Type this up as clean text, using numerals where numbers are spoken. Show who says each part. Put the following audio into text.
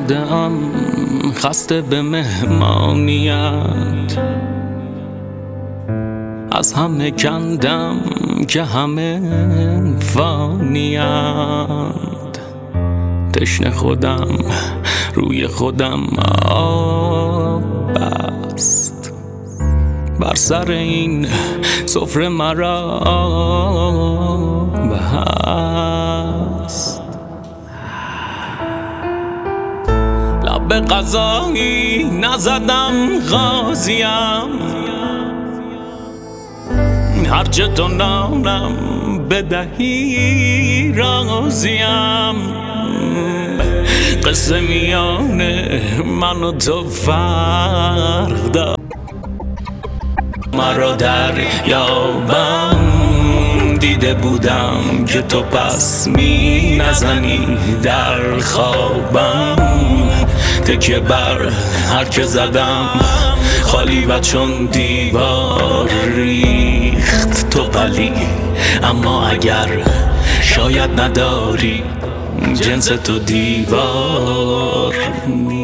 Speaker 1: اومده ام خسته به مهمانیت، از همه کندم که همه فانیند. تشنه خودم روی خودم آب بست، بر سر این سفره مرا بست. لب به غذایی نزدم غازیم، هرچه تو نانم بدهی راضیم. قصه میان من و تو فرق دار، مرا در یابم دیده بودم که تو پس می نزنی در خوابم. تکیه بر هر که زدم خالی و چون دیوار ریخت تو پلی. اما اگر شاید نداری جنس تو دیوار